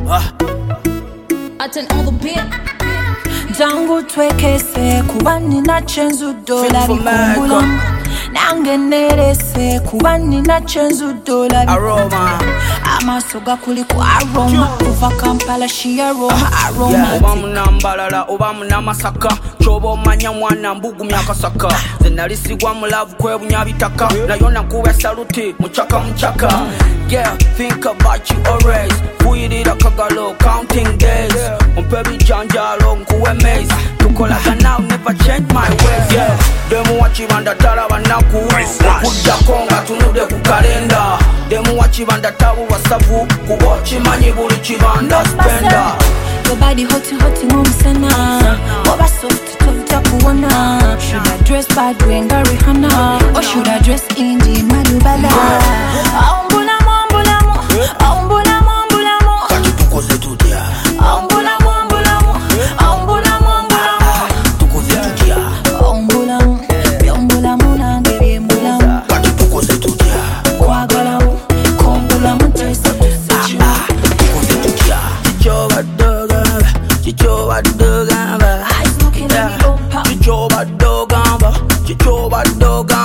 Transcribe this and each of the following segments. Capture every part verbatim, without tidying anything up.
Attend all the beat. Jangu twekese kuba nina chenzu dola bikumbula nange nerese kuba nina chenzu dola Aroma amaso gakuli ku aroma kuva Kampala shia Roma aroma yeah. Oba munambalala oba munamasaka kyoba omanya mwana mbugumya akasaka ze nalisigwa mu love kwebunya bitaka nayo nakuwa saluti muchaka muchaka yeah. Think about you always kuyirira kagalo counting days umpe bijanjalo nkuwe maze tukolaga now never change my ways yeah. Demu wachibanda tala banaku okujja konga tunude ku kalenda demu wachibanda tabu wasavu kubochi manyi buli chibanda spenda your body hot hot ngomsana oba soft tuta kuona should I dress bad wenga Rihanna or should I dress indie Madubala aumbula mombula mo aumbula mombula mo kati tukoze tudia aumbula mombula mo aumbula mombula mo tukoze tudia aumbula mo byombula mo nange byembula mo kati tukoze tudia kwagala mo kombula mo tesa tusechi tukoze tudia chichoba doga chichoba doga eyes looking at me bumper chichoba doga chichoba doga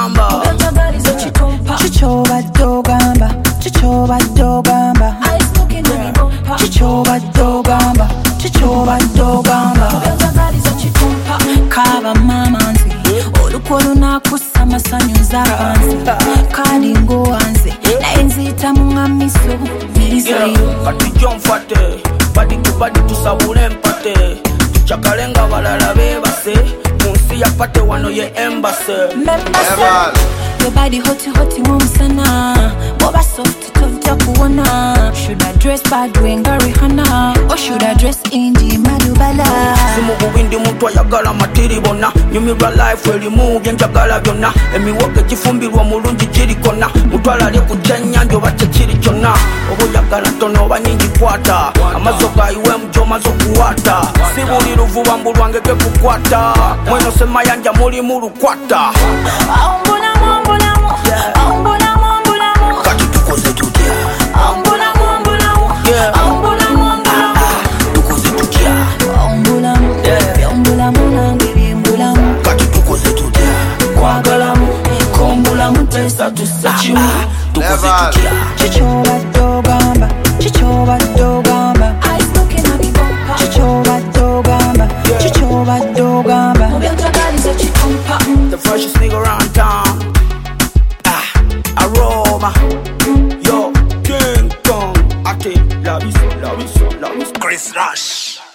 Chichoba dogamba, chichoba dogamba. Eyes looking at me bumper. Chichoba dogamba, chichoba dogamba. Kaba mamanzi, olukolo nakusa masanyu zabanzi. Kali ngoanze, na enzita mungamiso, nilisayo. Kati jomfate, badi kubadi tusabule mpate. Tuchakalenga walala bebase, munsi yapate wano ye embase. Membase. Your body hot hot ngomsana oba soft tuta kuona should I dress bad wenga Rihanna or should I dress indie Madubala simu bubindi mtu ayagala matiri bona nyumirwa life elimu byenjagala byonna emiwoke gifumbirwa mulungi jirikona mutwala ali kujanya njo bache kiri kyonna obo yagala tono banyingi kwata amazoka iwe mjoma zo kuwata sibuli ruvuba mbulwange ke kukwata mweno sema yanja muri mu rukwata aumbula mombula mo aumbula mombula mo kati tukoze tudia aumbula mombula mo aumbula mombula mo tukoze tudia aumbula mo byombula mo nange byembula mo kati tukoze tudia kwagala mo kombula mo tesa tusechi tukoze tudia chichoba dogamba chichoba dogamba eyes looking at me bumper chichoba dogamba chichoba dogamba mubyotagaliza chikompa the freshest nigga around town ah Aroma yo King Kong I think love is love is love is Chris Rush.